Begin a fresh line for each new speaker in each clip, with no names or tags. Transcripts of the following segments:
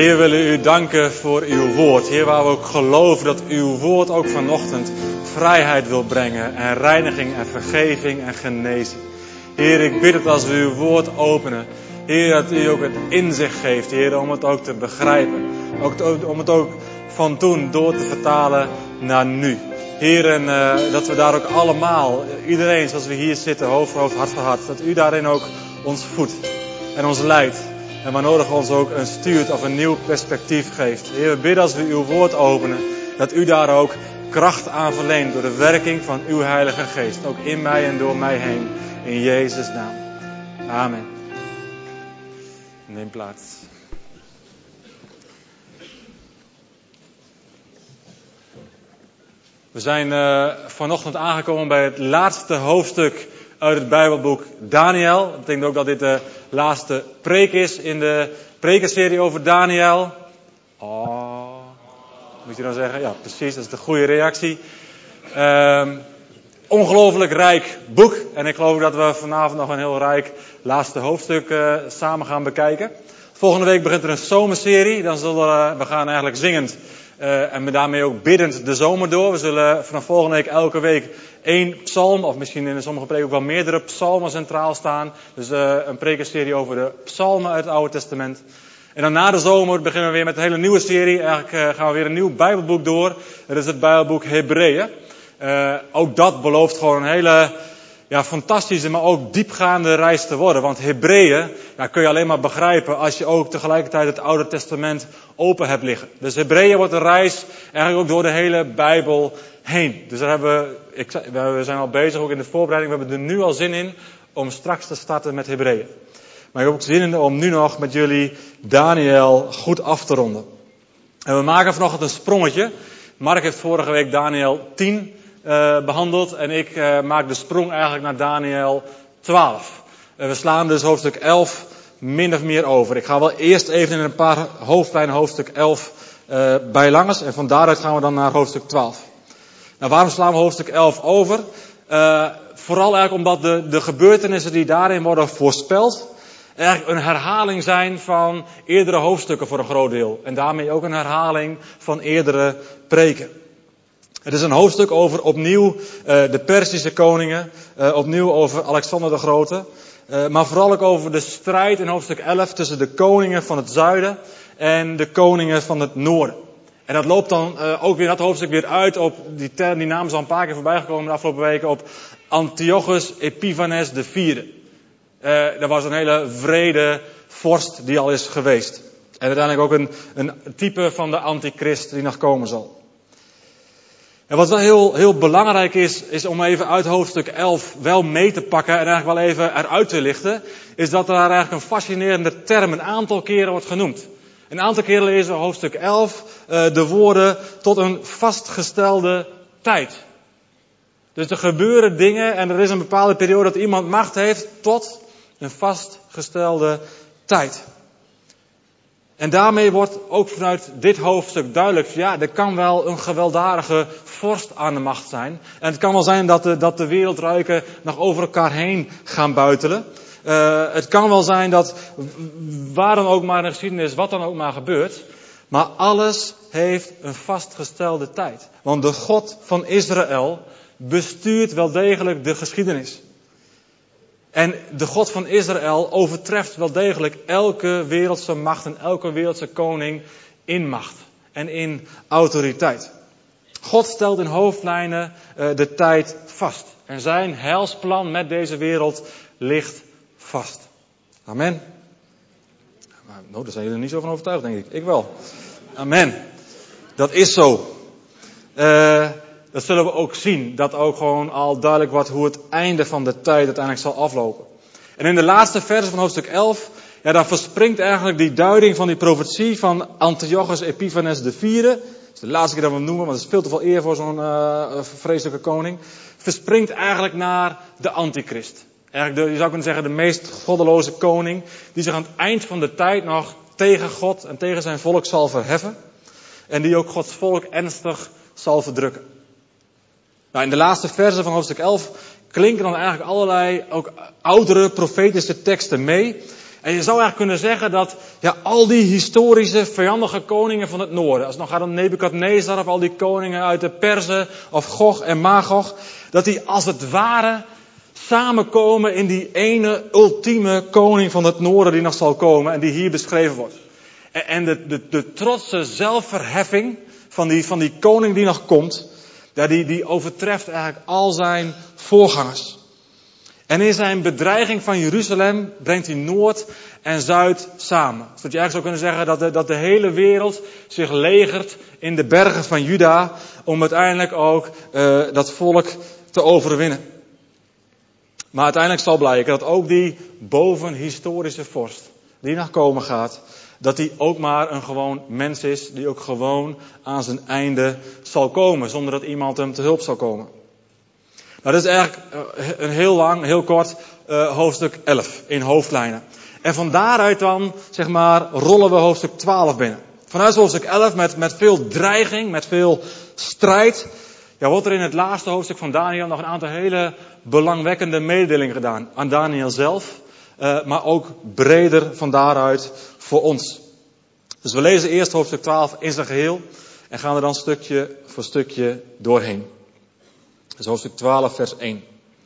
Heer, we willen u danken voor uw woord. Heer, waar we ook geloven dat uw woord ook vanochtend vrijheid wil brengen. En reiniging en vergeving en genezing. Heer, ik bid dat als we uw woord openen. Heer, dat u ook het inzicht geeft. Heer, om het ook te begrijpen. Om het ook van toen door te vertalen naar nu. Heer, en dat we daar ook allemaal, iedereen zoals we hier zitten, hoofd voor hoofd, hart voor hart. Dat u daarin ook ons voedt en ons leidt. En waar nodig ons ook een stuurt of een nieuw perspectief geeft. Heer, we bidden als we uw woord openen, dat u daar ook kracht aan verleent door de werking van uw Heilige Geest. Ook in mij en door mij heen. In Jezus' naam. Amen. Neem plaats. We zijn vanochtend aangekomen bij het laatste hoofdstuk uit het Bijbelboek Daniël. Ik denk ook dat dit de laatste preek is in de prekenserie over Daniël. Oh, moet je dan zeggen? Ja, precies, dat is de goede reactie. Ongelooflijk rijk boek. En ik geloof dat we vanavond nog een heel rijk laatste hoofdstuk samen gaan bekijken. Volgende week begint er een zomerserie. Dan zullen we gaan eigenlijk zingend en daarmee ook biddend de zomer door. We zullen vanaf volgende week elke week 1 psalm, of misschien in sommige preken ook wel meerdere psalmen centraal staan. Dus een prekenserie over de psalmen uit het Oude Testament. En dan na de zomer beginnen we weer met een hele nieuwe serie. Eigenlijk gaan we weer een nieuw Bijbelboek door. Dat is het Bijbelboek Hebreeën. Ook dat belooft gewoon een hele fantastische, maar ook diepgaande reis te worden. Want Hebreeën kun je alleen maar begrijpen als je ook tegelijkertijd het Oude Testament open hebt liggen. Dus Hebreeën wordt een reis eigenlijk ook door de hele Bijbel heen. Dus daar we zijn al bezig, ook in de voorbereiding. We hebben er nu al zin in om straks te starten met Hebreeën. Maar ik heb ook zin in om nu nog met jullie Daniël goed af te ronden. En we maken vanochtend een sprongetje. Mark heeft vorige week Daniël 10 behandeld. En ik maak de sprong eigenlijk naar Daniël 12. We slaan dus hoofdstuk 11 min of meer over. Ik ga wel eerst even in een paar hoofdlijnen hoofdstuk 11 bijlangs. En van daaruit gaan we dan naar hoofdstuk 12. Nou, waarom slaan we hoofdstuk 11 over? Vooral eigenlijk omdat de gebeurtenissen die daarin worden voorspeld eigenlijk een herhaling zijn van eerdere hoofdstukken voor een groot deel. En daarmee ook een herhaling van eerdere preken. Het is een hoofdstuk over opnieuw de Perzische koningen. Opnieuw over Alexander de Grote. Maar vooral ook over de strijd in hoofdstuk 11 tussen de koningen van het zuiden en de koningen van het noorden. En dat loopt dan ook weer dat hoofdstuk weer uit op, die naam is al een paar keer voorbij gekomen de afgelopen weken, op Antiochus Epiphanes IV. Dat was een hele wrede vorst die al is geweest. En uiteindelijk ook een type van de antichrist die nog komen zal. En wat wel heel belangrijk is om even uit hoofdstuk 11 wel mee te pakken en eigenlijk wel even eruit te lichten, is dat er eigenlijk een fascinerende term een aantal keren wordt genoemd. Een aantal keren lezen we hoofdstuk 11 de woorden tot een vastgestelde tijd. Dus er gebeuren dingen en er is een bepaalde periode dat iemand macht heeft tot een vastgestelde tijd. En daarmee wordt ook vanuit dit hoofdstuk duidelijk, er kan wel een gewelddadige vorst aan de macht zijn. En het kan wel zijn dat de wereldrijken nog over elkaar heen gaan buitelen. Het kan wel zijn dat waar dan ook maar in de geschiedenis, wat dan ook maar gebeurt. Maar alles heeft een vastgestelde tijd. Want de God van Israël bestuurt wel degelijk de geschiedenis. En de God van Israël overtreft wel degelijk elke wereldse macht en elke wereldse koning in macht en in autoriteit. God stelt in hoofdlijnen de tijd vast. En zijn heilsplan met deze wereld ligt vast. Amen. Nou, daar zijn jullie niet zo van overtuigd, denk ik. Ik wel. Amen. Dat is zo. Dat zullen we ook zien. Dat ook gewoon al duidelijk wordt hoe het einde van de tijd uiteindelijk zal aflopen. En in de laatste verse van hoofdstuk 11, daar verspringt eigenlijk die duiding van die profetie van Antiochus Epiphanes IV. Dat is de laatste keer dat we hem noemen, want het is veel te veel eer voor zo'n vreselijke koning. Verspringt eigenlijk naar de antichrist. Eigenlijk je zou kunnen zeggen de meest goddeloze koning, die zich aan het eind van de tijd nog tegen God en tegen zijn volk zal verheffen. En die ook Gods volk ernstig zal verdrukken. Nou, in de laatste verse van hoofdstuk 11 klinken dan eigenlijk allerlei ook oudere profetische teksten mee. En je zou eigenlijk kunnen zeggen dat al die historische vijandige koningen van het noorden, als het nog gaat om Nebukadnezar of al die koningen uit de Perzen of Gog en Magog, dat die als het ware samenkomen in die ene ultieme koning van het noorden die nog zal komen en die hier beschreven wordt. En de trotse zelfverheffing van die koning die nog komt, die overtreft eigenlijk al zijn voorgangers. En in zijn bedreiging van Jeruzalem brengt hij Noord en Zuid samen. Zodat je eigenlijk zou kunnen zeggen dat de hele wereld zich legert in de bergen van Juda om uiteindelijk ook dat volk te overwinnen. Maar uiteindelijk zal blijken dat ook die bovenhistorische vorst die nog komen gaat, dat hij ook maar een gewoon mens is die ook gewoon aan zijn einde zal komen, zonder dat iemand hem te hulp zal komen. Nou, dat is eigenlijk een heel lang, heel kort hoofdstuk 11 in hoofdlijnen. En van daaruit dan, rollen we hoofdstuk 12 binnen. Vanuit hoofdstuk 11 met veel dreiging, met veel strijd, wordt er in het laatste hoofdstuk van Daniel nog een aantal hele belangwekkende mededelingen gedaan. Aan Daniel zelf, maar ook breder van daaruit voor ons. Dus we lezen eerst hoofdstuk 12 in zijn geheel en gaan er dan stukje voor stukje doorheen. Dus hoofdstuk 12 vers 1.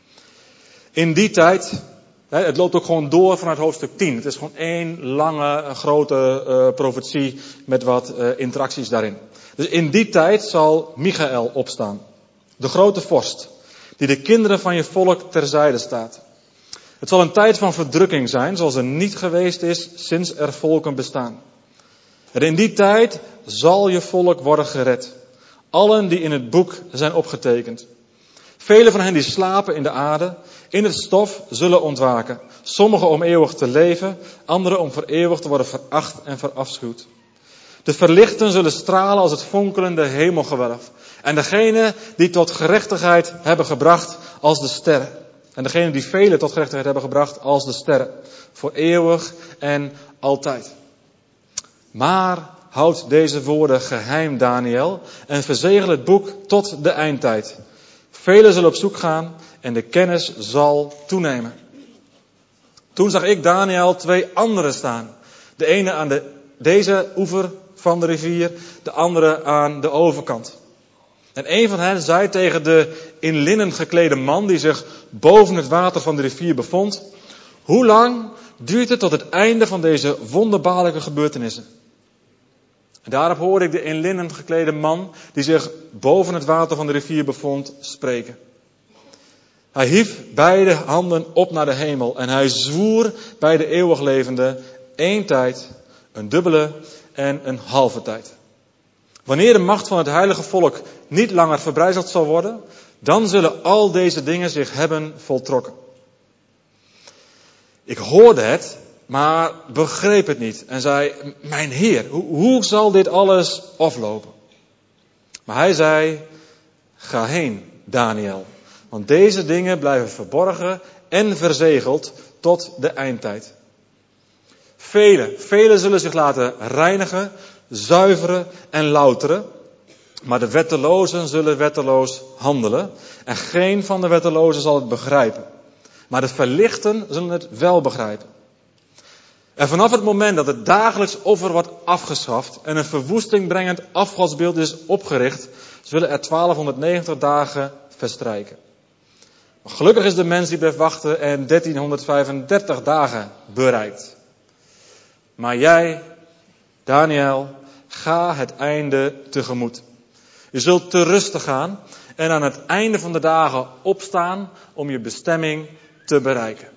In die tijd, het loopt ook gewoon door vanuit hoofdstuk 10. Het is gewoon één lange, grote profetie met wat interacties daarin. Dus in die tijd zal Michaël opstaan. De grote vorst, die de kinderen van je volk terzijde staat. Het zal een tijd van verdrukking zijn, zoals er niet geweest is sinds er volken bestaan. En in die tijd zal je volk worden gered. Allen die in het boek zijn opgetekend. Velen van hen die slapen in de aarde, in het stof zullen ontwaken. Sommigen om eeuwig te leven, anderen om voor eeuwig te worden veracht en verafschuwd. De verlichten zullen stralen als het fonkelende hemelgewelf. En degene die tot gerechtigheid hebben gebracht als de sterren. En degene die velen tot gerechtigheid hebben gebracht als de sterren. Voor eeuwig en altijd. Maar houd deze woorden geheim, Daniel, en verzegel het boek tot de eindtijd. Velen zullen op zoek gaan en de kennis zal toenemen. Toen zag ik Daniel 2 anderen staan. De ene aan deze oever van de rivier, de andere aan de overkant. En een van hen zei tegen de in linnen geklede man die zich boven het water van de rivier bevond: hoe lang duurt het tot het einde van deze wonderbaarlijke gebeurtenissen? En daarop hoorde ik de in linnen geklede man die zich boven het water van de rivier bevond spreken. Hij hief beide handen op naar de hemel en hij zwoer bij de eeuwiglevende 1 tijd, een dubbele en een halve tijd. Wanneer de macht van het heilige volk niet langer verbrijzeld zal worden, dan zullen al deze dingen zich hebben voltrokken. Ik hoorde het, maar begreep het niet en zei: mijn Heer, hoe zal dit alles aflopen? Maar hij zei: ga heen, Daniel, want deze dingen blijven verborgen en verzegeld tot de eindtijd. Velen zullen zich laten reinigen, zuiveren en louteren, maar de wettelozen zullen wetteloos handelen en geen van de wettelozen zal het begrijpen. Maar de verlichten zullen het wel begrijpen. En vanaf het moment dat het dagelijks offer wordt afgeschaft en een verwoesting brengend afgodsbeeld is opgericht, zullen er 1290 dagen verstrijken. Maar gelukkig is de mens die blijft wachten en 1335 dagen bereikt. Maar jij, Daniel, ga het einde tegemoet. Je zult te rusten gaan en aan het einde van de dagen opstaan om je bestemming te bereiken.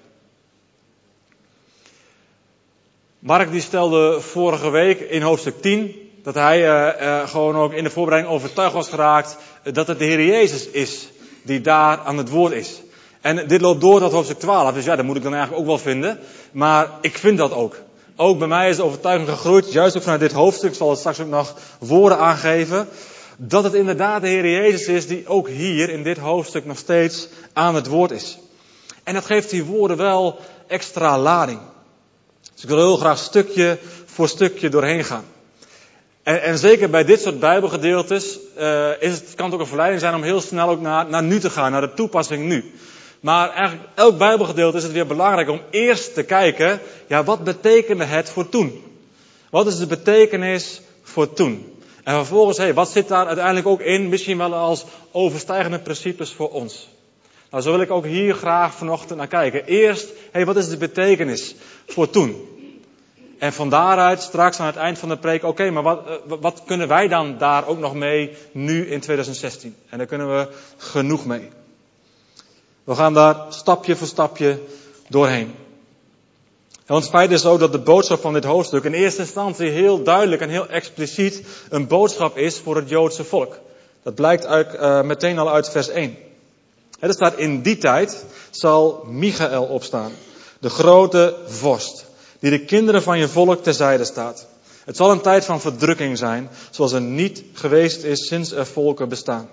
Mark die stelde vorige week in hoofdstuk 10 dat hij gewoon ook in de voorbereiding overtuigd was geraakt dat het de Heer Jezus is die daar aan het woord is. En dit loopt door tot hoofdstuk 12, dus dat moet ik dan eigenlijk ook wel vinden. Maar ik vind dat ook. Ook bij mij is de overtuiging gegroeid, juist ook vanuit dit hoofdstuk, ik zal het straks ook nog woorden aangeven, dat het inderdaad de Heer Jezus is die ook hier in dit hoofdstuk nog steeds aan het woord is. En dat geeft die woorden wel extra lading. Dus ik wil heel graag stukje voor stukje doorheen gaan. En zeker bij dit soort bijbelgedeeltes kan het ook een verleiding zijn om heel snel ook naar nu te gaan, naar de toepassing nu. Maar eigenlijk elk Bijbelgedeelte is het weer belangrijk om eerst te kijken, ja, wat betekende het voor toen? Wat is de betekenis voor toen? En vervolgens, wat zit daar uiteindelijk ook in? Misschien wel als overstijgende principes voor ons. Nou, zo wil ik ook hier graag vanochtend naar kijken. Eerst, wat is de betekenis voor toen? En van daaruit straks aan het eind van de preek, maar wat kunnen wij dan daar ook nog mee nu in 2016? En daar kunnen we genoeg mee. We gaan daar stapje voor stapje doorheen. Want het feit is ook dat de boodschap van dit hoofdstuk in eerste instantie heel duidelijk en heel expliciet een boodschap is voor het Joodse volk. Dat blijkt meteen al uit vers 1. Er staat: in die tijd zal Michael opstaan, de grote vorst, die de kinderen van je volk terzijde staat. Het zal een tijd van verdrukking zijn, zoals er niet geweest is sinds er volken bestaan.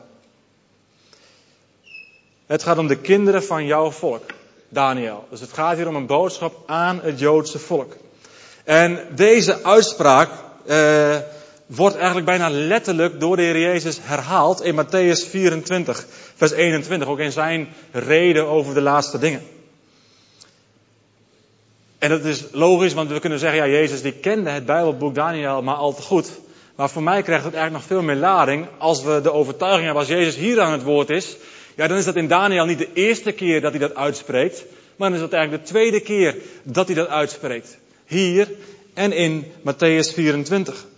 Het gaat om de kinderen van jouw volk, Daniel. Dus het gaat hier om een boodschap aan het Joodse volk. En deze uitspraak wordt eigenlijk bijna letterlijk door de Heer Jezus herhaald in Mattheüs 24, vers 21. Ook in zijn reden over de laatste dingen. En dat is logisch, want we kunnen zeggen, ja, Jezus die kende het Bijbelboek Daniel maar al te goed. Maar voor mij krijgt het eigenlijk nog veel meer lading als we de overtuiging hebben, als Jezus hier aan het woord is, ja, dan is dat in Daniel niet de eerste keer dat hij dat uitspreekt, maar dan is dat eigenlijk de tweede keer dat hij dat uitspreekt. Hier en in Mattheüs 24.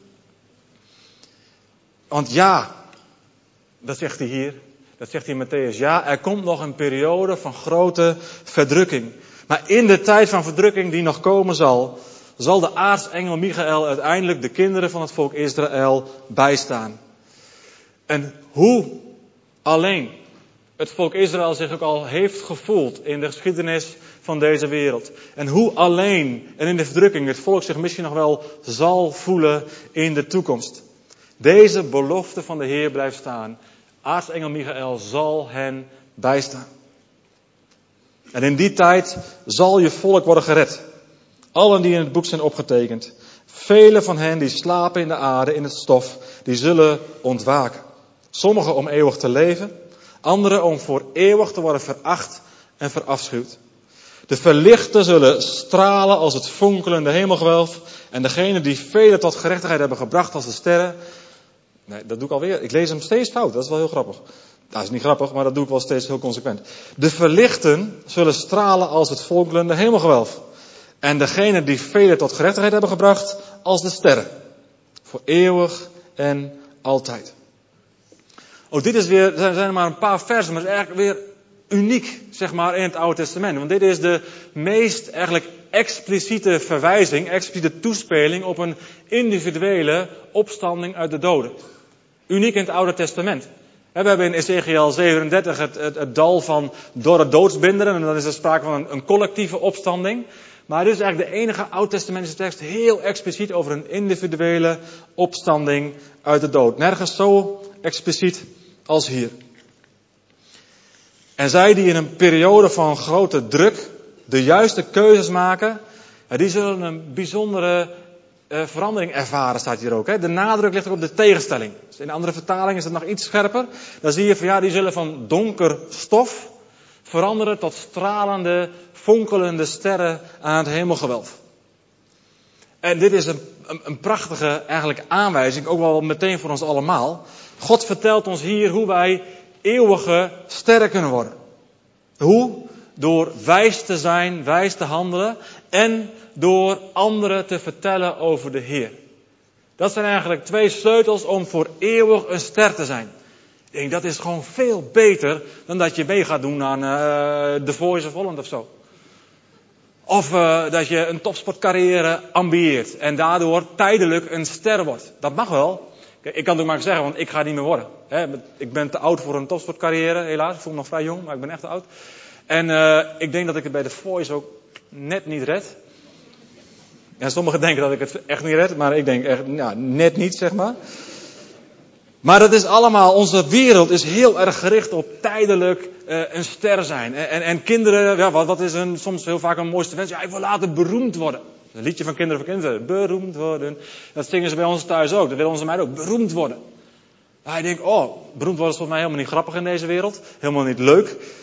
Want ja, dat zegt hij hier, dat zegt hij in Mattheüs, ja, er komt nog een periode van grote verdrukking. Maar in de tijd van verdrukking die nog komen zal de aartsengel Michael uiteindelijk de kinderen van het volk Israël bijstaan. En hoe alleen het volk Israël zich ook al heeft gevoeld in de geschiedenis van deze wereld. En hoe alleen en in de verdrukking het volk zich misschien nog wel zal voelen in de toekomst. Deze belofte van de Heer blijft staan. Aartsengel Michael zal hen bijstaan. En in die tijd zal je volk worden gered. Allen die in het boek zijn opgetekend. Velen van hen die slapen in de aarde, in het stof, die zullen ontwaken. Sommigen om eeuwig te leven. Anderen om voor eeuwig te worden veracht en verafschuwd. De verlichten zullen stralen als het fonkelende hemelgewelf. En degenen die velen tot gerechtigheid hebben gebracht als de sterren. Nee, dat doe ik alweer. Ik lees hem steeds fout. Dat is wel heel grappig. Dat is niet grappig, maar dat doe ik wel steeds heel consequent. De verlichten zullen stralen als het fonkelende hemelgewelf. En degenen die velen tot gerechtigheid hebben gebracht als de sterren. Voor eeuwig en altijd. Ook dit is weer, er zijn er maar een paar versen, maar het is eigenlijk weer uniek, zeg maar, in het Oude Testament. Want dit is de meest eigenlijk expliciete verwijzing, expliciete toespeling op een individuele opstanding uit de doden. Uniek in het Oude Testament. We hebben in Ezechiel 37 het dal van dorre doodsbinderen. En dan is er sprake van een collectieve opstanding. Maar dit is eigenlijk de enige Oud-testamentische tekst heel expliciet over een individuele opstanding uit de dood. Nergens zo expliciet als hier. En zij die in een periode van grote druk de juiste keuzes maken, die zullen een bijzondere verandering ervaren, staat hier ook. Hè. De nadruk ligt ook op de tegenstelling. Dus in andere vertalingen is het nog iets scherper. Dan zie je van die zullen van donker stof veranderen tot stralende, fonkelende sterren aan het hemelgewelf. En dit is een prachtige eigenlijk aanwijzing, ook wel meteen voor ons allemaal. God vertelt ons hier hoe wij eeuwige sterren kunnen worden. Hoe? Door wijs te zijn, wijs te handelen en door anderen te vertellen over de Heer. Dat zijn eigenlijk twee sleutels om voor eeuwig een ster te zijn. Ik denk, dat is gewoon veel beter dan dat je mee gaat doen aan The Voice of Holland of zo. Of dat je een topsportcarrière ambieert en daardoor tijdelijk een ster wordt. Dat mag wel. Kijk, ik kan het ook maar zeggen, want ik ga het niet meer worden. Ik ben te oud voor een topsportcarrière, helaas. Ik voel me nog vrij jong, maar ik ben echt te oud. En ik denk dat ik het bij The Voice ook net niet red. Ja, sommigen denken dat ik het echt niet red, maar ik denk echt net niet, zeg maar. Maar dat is allemaal, onze wereld is heel erg gericht op tijdelijk een ster zijn. En kinderen, wat is soms heel vaak een mooiste wens? Ja, ik wil later beroemd worden. Een liedje van Kinderen voor Kinderen. Beroemd worden. Dat zingen ze bij ons thuis ook. Dat willen onze meiden ook. Beroemd worden. Ja, ik denk, beroemd worden is volgens mij helemaal niet grappig in deze wereld. Helemaal niet leuk.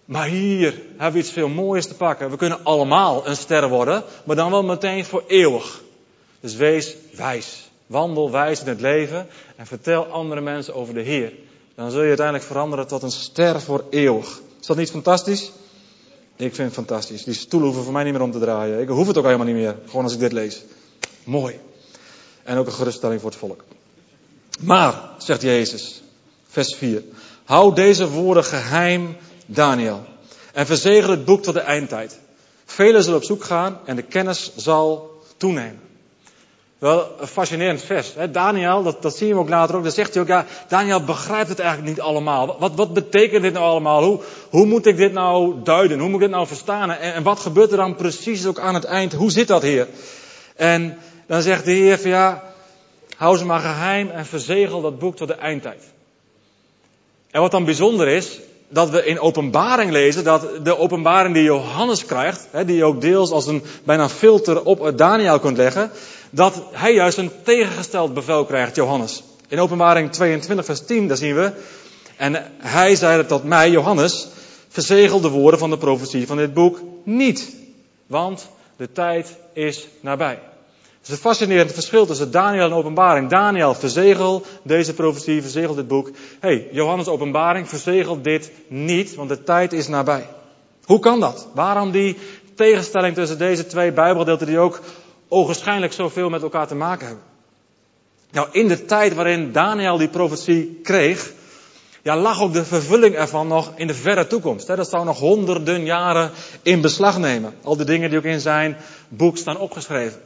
Maar hier hebben we iets veel moois te pakken. We kunnen allemaal een ster worden, maar dan wel meteen voor eeuwig. Dus wees wijs. Wandel wijs in het leven en vertel andere mensen over de Heer. Dan zul je uiteindelijk veranderen tot een ster voor eeuwig. Is dat niet fantastisch? Ik vind het fantastisch. Die stoelen hoeven voor mij niet meer om te draaien. Ik hoef het ook helemaal niet meer. Gewoon als ik dit lees. Mooi. En ook een geruststelling voor het volk. Maar, zegt Jezus, vers 4. Hou deze woorden geheim, Daniel. En verzegel het boek tot de eindtijd. Velen zullen op zoek gaan en de kennis zal toenemen. Wel een fascinerend vers. Hè? Daniel, dat zien we ook later ook. Dan zegt hij ook, ja, Daniel begrijpt het eigenlijk niet allemaal. Wat betekent dit nou allemaal? Hoe moet ik dit nou duiden? Hoe moet ik dit nou verstaan? En wat gebeurt er dan precies ook aan het eind? Hoe zit dat, Heer? En dan zegt de Heer van ja, hou ze maar geheim en verzegel dat boek tot de eindtijd. En wat dan bijzonder is, dat we in Openbaring lezen dat de openbaring die Johannes krijgt, die je ook deels als een bijna filter op Daniel kunt leggen, dat hij juist een tegengesteld bevel krijgt, Johannes. In Openbaring 22 vers 10, daar zien we, en hij zei tot mij, Johannes, verzegel de woorden van de profetie van dit boek niet, want de tijd is nabij. Het is een fascinerend verschil tussen Daniel en Openbaring. Daniel, verzegel deze profetie, verzegel dit boek. Johannes Openbaring, verzegel dit niet, want de tijd is nabij. Hoe kan dat? Waarom die tegenstelling tussen deze twee Bijbelgedeelten die ook ogenschijnlijk zoveel met elkaar te maken hebben? Nou, in de tijd waarin Daniel die profetie kreeg, lag ook de vervulling ervan nog in de verre toekomst. Dat zou nog honderden jaren in beslag nemen. Al die dingen die ook in zijn boek staan opgeschreven.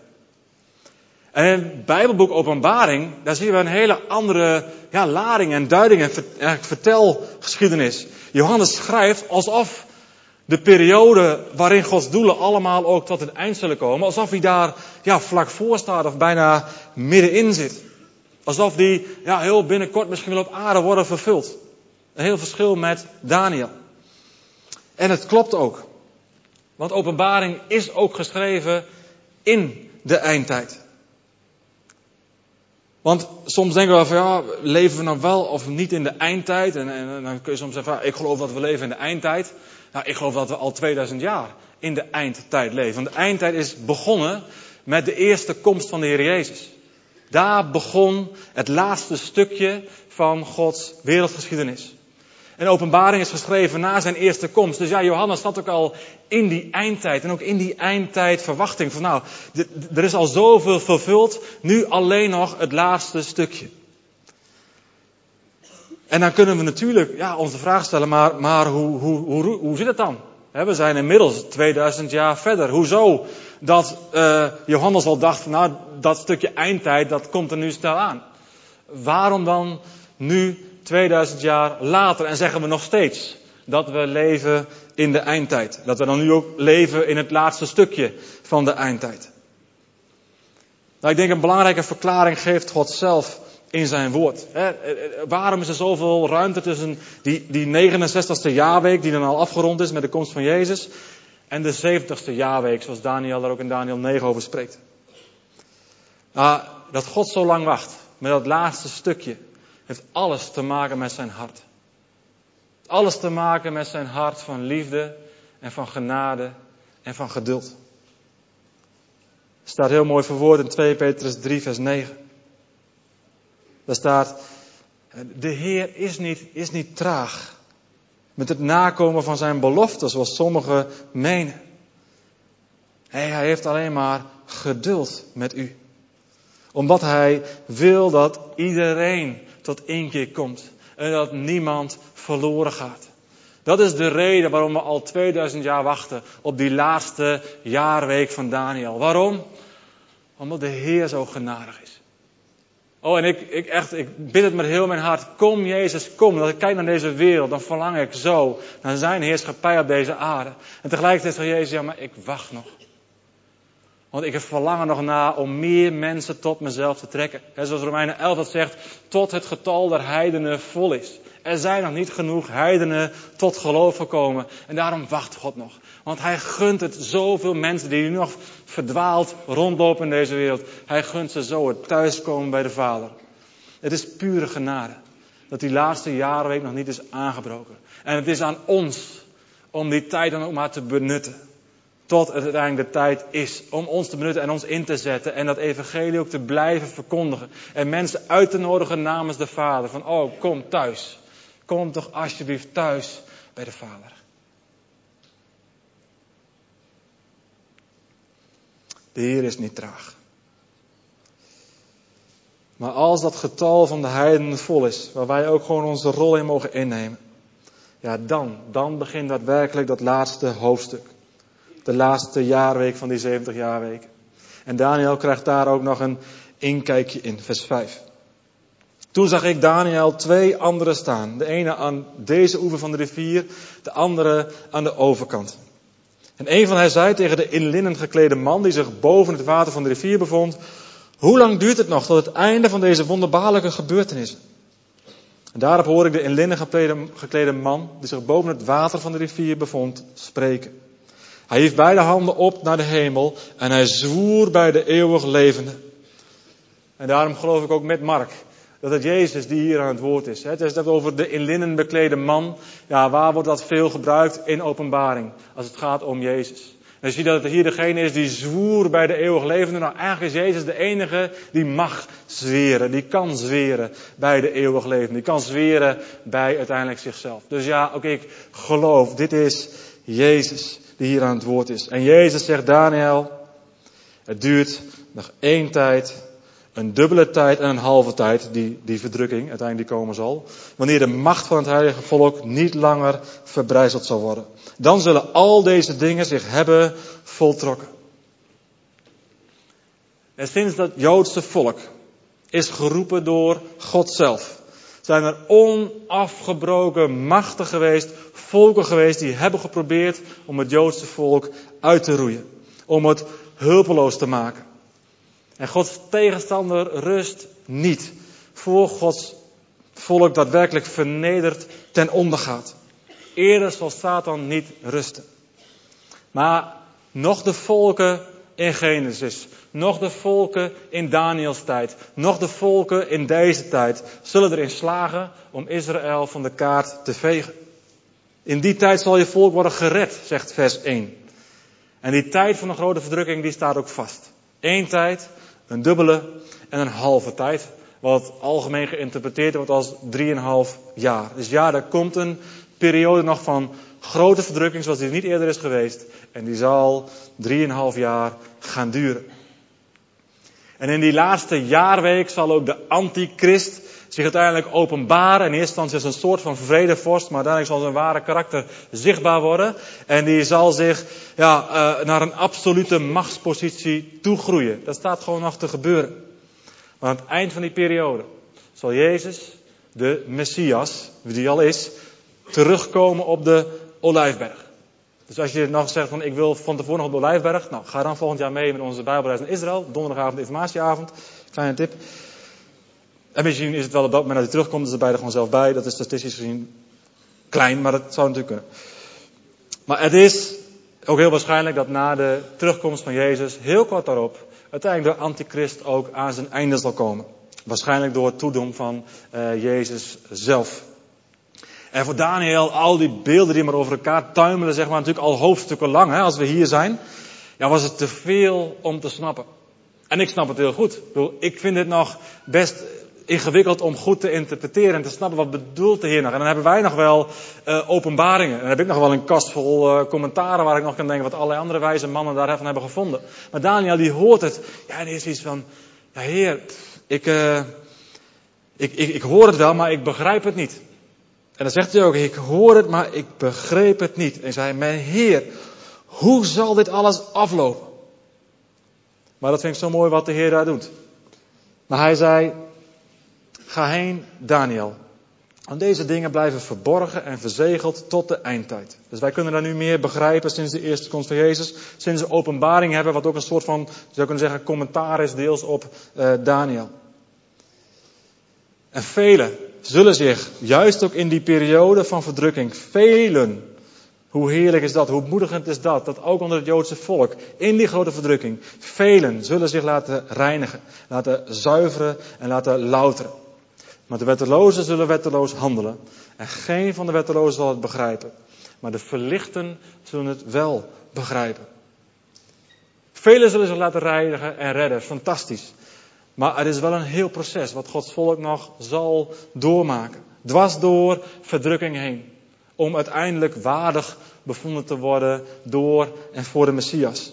En in het Bijbelboek Openbaring, daar zien we een hele andere lading en duiding en vertelgeschiedenis. Johannes schrijft alsof de periode waarin Gods doelen allemaal ook tot het eind zullen komen, alsof hij daar vlak voor staat of bijna middenin zit. Alsof die heel binnenkort misschien wel op aarde worden vervuld. Een heel verschil met Daniel. En het klopt ook. Want Openbaring is ook geschreven in de eindtijd. Want soms denken we van leven we nou wel of niet in de eindtijd? En dan kun je soms zeggen, ik geloof dat we leven in de eindtijd. Nou, ik geloof dat we al 2000 jaar in de eindtijd leven. Want de eindtijd is begonnen met de eerste komst van de Heer Jezus. Daar begon het laatste stukje van Gods wereldgeschiedenis. En Openbaring is geschreven na zijn eerste komst. Dus Johannes zat ook al in die eindtijd. En ook in die eindtijd verwachting van er is al zoveel vervuld. Nu alleen nog het laatste stukje. En dan kunnen we natuurlijk onze vraag stellen. Maar hoe zit het dan? We zijn inmiddels 2000 jaar verder. Hoezo dat Johannes al dacht, dat stukje eindtijd, dat komt er nu snel aan. Waarom dan nu 2000 jaar later en zeggen we nog steeds dat we leven in de eindtijd. Dat we dan nu ook leven in het laatste stukje van de eindtijd. Nou, ik denk een belangrijke verklaring geeft God zelf in zijn woord. Waarom is er zoveel ruimte tussen die 69ste jaarweek die dan al afgerond is met de komst van Jezus en de 70ste jaarweek zoals Daniel daar ook in Daniel 9 over spreekt. Nou, dat God zo lang wacht met dat laatste stukje heeft alles te maken met zijn hart. Alles te maken met zijn hart van liefde en van genade en van geduld. Het staat heel mooi verwoord in 2 Petrus 3 vers 9. Daar staat, de Heer is niet traag met het nakomen van zijn belofte zoals sommigen menen. Hij heeft alleen maar geduld met u. Omdat hij wil dat iedereen tot inkeer komt. En dat niemand verloren gaat. Dat is de reden waarom we al 2000 jaar wachten op die laatste jaarweek van Daniel. Waarom? Omdat de Heer zo genadig is. En ik bid het met heel mijn hart. Kom Jezus, kom. Dat ik kijk naar deze wereld, dan verlang ik zo naar zijn heerschappij op deze aarde. En tegelijkertijd zegt Jezus, maar ik wacht nog. Want ik verlang er nog naar om meer mensen tot mezelf te trekken. Zoals Romeinen 11 dat zegt, tot het getal der heidenen vol is. Er zijn nog niet genoeg heidenen tot geloof gekomen. En daarom wacht God nog. Want hij gunt het zoveel mensen die nu nog verdwaald rondlopen in deze wereld. Hij gunt ze zo het thuiskomen bij de Vader. Het is pure genade. Dat die laatste jaarweek nog niet is aangebroken. En het is aan ons om die tijd dan ook maar te benutten. Tot het uiteindelijk de tijd is om ons te benutten en ons in te zetten. En dat evangelie ook te blijven verkondigen. En mensen uit te nodigen namens de Vader. Van, oh, kom thuis. Kom toch alsjeblieft thuis bij de Vader. De Heer is niet traag. Maar als dat getal van de heidenen vol is, waar wij ook gewoon onze rol in mogen innemen. Ja, dan begint daadwerkelijk dat laatste hoofdstuk. De laatste jaarweek van die 70 jaarweken. En Daniel krijgt daar ook nog een inkijkje in, vers 5. Toen zag ik Daniel 2 anderen staan. De ene aan deze oever van de rivier, de andere aan de overkant. En een van hen zei tegen de in linnen geklede man die zich boven het water van de rivier bevond: hoe lang duurt het nog tot het einde van deze wonderbaarlijke gebeurtenissen? En daarop hoorde ik de in linnen geklede man die zich boven het water van de rivier bevond spreken. Hij hief beide handen op naar de hemel en hij zwoer bij de eeuwig levende. En daarom geloof ik ook met Mark dat het Jezus die hier aan het woord is. Het is over de in linnen beklede man. Ja, waar wordt dat veel gebruikt? In Openbaring. Als het gaat om Jezus. En je ziet dat het hier degene is die zwoer bij de eeuwig levende. Nou, eigenlijk is Jezus de enige die mag zweren. Die kan zweren bij de eeuwig levende. Die kan zweren bij uiteindelijk zichzelf. Dus ja, ook ik geloof, dit is Jezus die hier aan het woord is. En Jezus zegt, Daniel, het duurt nog 1 tijd, een dubbele tijd en een halve tijd, die verdrukking uiteindelijk die komen zal. Wanneer de macht van het heilige volk niet langer verbrijzeld zal worden. Dan zullen al deze dingen zich hebben voltrokken. En sinds dat Joodse volk is geroepen door God zelf, zijn er onafgebroken machten geweest, volken geweest die hebben geprobeerd om het Joodse volk uit te roeien. Om het hulpeloos te maken. En Gods tegenstander rust niet voor Gods volk daadwerkelijk vernederd ten onder gaat. Eerder zal Satan niet rusten. Maar nog de volken in Genesis, nog de volken in Daniels tijd, nog de volken in deze tijd zullen erin slagen om Israël van de kaart te vegen. In die tijd zal je volk worden gered, zegt vers 1. En die tijd van de grote verdrukking die staat ook vast. 1 tijd, een dubbele en een halve tijd. Wat algemeen geïnterpreteerd wordt als 3,5 jaar. Dus ja, er komt een periode nog van grote verdrukking zoals die niet eerder is geweest. En die zal 3,5 jaar gaan duren. En in die laatste jaarweek zal ook de antichrist zich uiteindelijk openbaren. In eerste instantie als een soort van vredevorst, maar uiteindelijk zal zijn ware karakter zichtbaar worden. En die zal zich naar een absolute machtspositie toegroeien. Dat staat gewoon nog te gebeuren. Maar aan het eind van die periode zal Jezus, de Messias, wie die al is, terugkomen op de Olijfberg. Dus als je nog zegt van ik wil van tevoren nog op de Olijfberg, nou ga dan volgend jaar mee met onze Bijbelreis naar Israël. Donderdagavond informatieavond. Kleine tip. En misschien is het wel op dat moment dat hij terugkomt, dus erbij er gewoon zelf bij. Dat is statistisch gezien klein, maar dat zou natuurlijk kunnen. Maar het is ook heel waarschijnlijk dat na de terugkomst van Jezus, heel kort daarop, uiteindelijk de antichrist ook aan zijn einde zal komen. Waarschijnlijk door het toedoen van Jezus zelf. En voor Daniel, al die beelden die maar over elkaar tuimelen, zeg maar natuurlijk al hoofdstukken lang, hè, als we hier zijn. Ja, was het te veel om te snappen. En ik snap het heel goed. Ik vind het nog best ingewikkeld om goed te interpreteren en te snappen wat bedoelt de Heer nog. En dan hebben wij nog wel openbaringen. En dan heb ik nog wel een kast vol commentaren waar ik nog kan denken wat allerlei andere wijze mannen daarvan hebben gevonden. Maar Daniel die hoort het. Ja, en die is iets van, ja Heer, ik hoor het wel, maar ik begrijp het niet. En dan zegt hij ook, ik hoor het, maar ik begreep het niet. En hij zei, mijn Heer, hoe zal dit alles aflopen? Maar dat vind ik zo mooi wat de Heer daar doet. Maar hij zei, ga heen, Daniel. Want deze dingen blijven verborgen en verzegeld tot de eindtijd. Dus wij kunnen daar nu meer begrijpen sinds de eerste komst van Jezus. Sinds we openbaring hebben, wat ook een soort van, zou kunnen zeggen, commentaar is deels op Daniel. En velen zullen zich, juist ook in die periode van verdrukking, velen, hoe heerlijk is dat, hoe moedigend is dat, dat ook onder het Joodse volk, in die grote verdrukking, velen zullen zich laten reinigen, laten zuiveren en laten louteren. Maar de wettelozen zullen wetteloos handelen en geen van de wettelozen zal het begrijpen. Maar de verlichten zullen het wel begrijpen. Velen zullen zich laten reinigen en redden. Fantastisch. Maar er is wel een heel proces wat Gods volk nog zal doormaken. Dwars door verdrukking heen. Om uiteindelijk waardig bevonden te worden door en voor de Messias.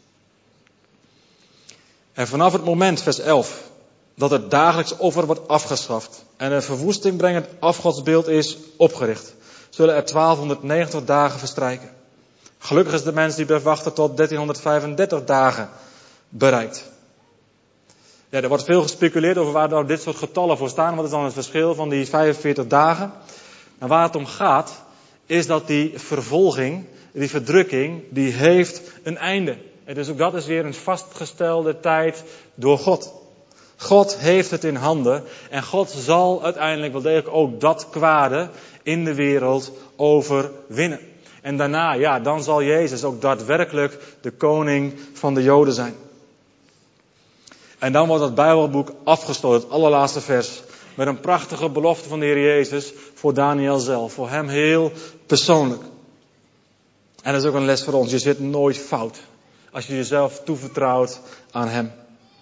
En vanaf het moment, vers 11, dat het dagelijks offer wordt afgeschaft en een verwoesting brengend afgodsbeeld is opgericht, zullen er 1290 dagen verstrijken. Gelukkig is de mens die blijft wachten tot 1335 dagen bereikt. Ja, er wordt veel gespeculeerd over waar nou dit soort getallen voor staan. Wat is dan het verschil van die 45 dagen? Nou, waar het om gaat, is dat die vervolging, die verdrukking, die heeft een einde. En dus ook dat is weer een vastgestelde tijd door God. God heeft het in handen en God zal uiteindelijk wel degelijk ook dat kwade in de wereld overwinnen. En daarna, ja, dan zal Jezus ook daadwerkelijk de koning van de Joden zijn. En dan wordt het Bijbelboek afgesloten, het allerlaatste vers, met een prachtige belofte van de Heer Jezus voor Daniel zelf, voor hem heel persoonlijk. En dat is ook een les voor ons, je zit nooit fout als je jezelf toevertrouwt aan hem.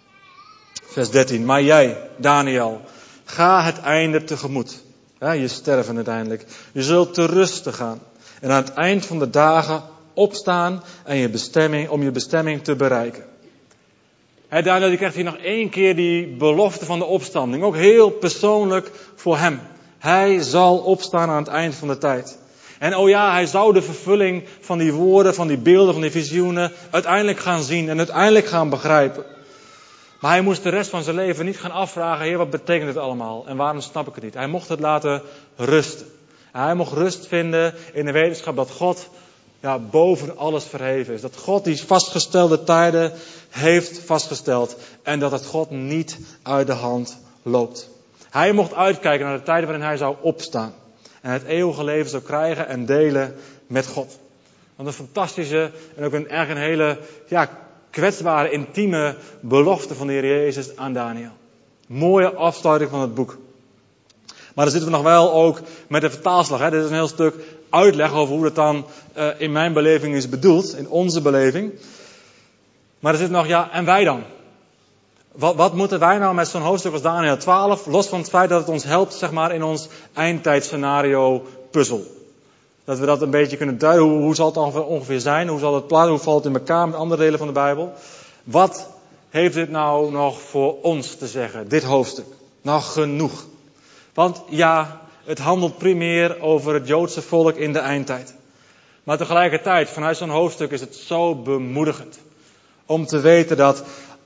Vers 13, maar jij, Daniel, ga het einde tegemoet. Ja, je sterven uiteindelijk. Je zult te rusten gaan. En aan het eind van de dagen opstaan en om je bestemming te bereiken. Daniel die krijgt hier nog 1 keer die belofte van de opstanding. Ook heel persoonlijk voor hem. Hij zal opstaan aan het eind van de tijd. En oh ja, hij zou de vervulling van die woorden, van die beelden, van die visioenen uiteindelijk gaan zien en uiteindelijk gaan begrijpen. Maar hij moest de rest van zijn leven niet gaan afvragen, Heer, wat betekent dit allemaal? En waarom snap ik het niet? Hij mocht het laten rusten. En hij mocht rust vinden in de wetenschap dat God boven alles verheven is. Dat God die vastgestelde tijden heeft vastgesteld. En dat het God niet uit de hand loopt. Hij mocht uitkijken naar de tijden waarin hij zou opstaan. En het eeuwige leven zou krijgen en delen met God. Wat een fantastische en ook een hele kwetsbare, intieme belofte van de Heer Jezus aan Daniel. Mooie afsluiting van het boek. Maar dan zitten we nog wel ook met de vertaalslag. Dit is een heel stuk uitleg over hoe het dan in mijn beleving is bedoeld. In onze beleving. Maar er zit nog, en wij dan? Wat moeten wij nou met zo'n hoofdstuk als Daniel 12? Los van het feit dat het ons helpt, zeg maar, in ons eindtijdscenario puzzel. Dat we dat een beetje kunnen duiden. Hoe zal het dan ongeveer zijn? Hoe zal het plaatsen? Hoe valt het in elkaar met andere delen van de Bijbel? Wat heeft dit nou nog voor ons te zeggen? Dit hoofdstuk. Nou, genoeg. Want ja, het handelt primair over het Joodse volk in de eindtijd. Maar tegelijkertijd, vanuit zo'n hoofdstuk is het zo bemoedigend. Om te weten dat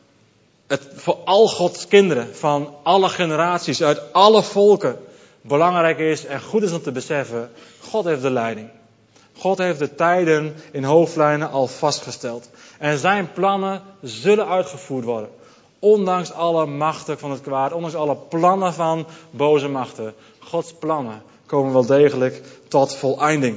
het voor al Gods kinderen, van alle generaties, uit alle volken, belangrijk is en goed is om te beseffen, God heeft de leiding. God heeft de tijden in hoofdlijnen al vastgesteld. En zijn plannen zullen uitgevoerd worden. Ondanks alle machten van het kwaad, ondanks alle plannen van boze machten. Gods plannen komen wel degelijk tot voleinding.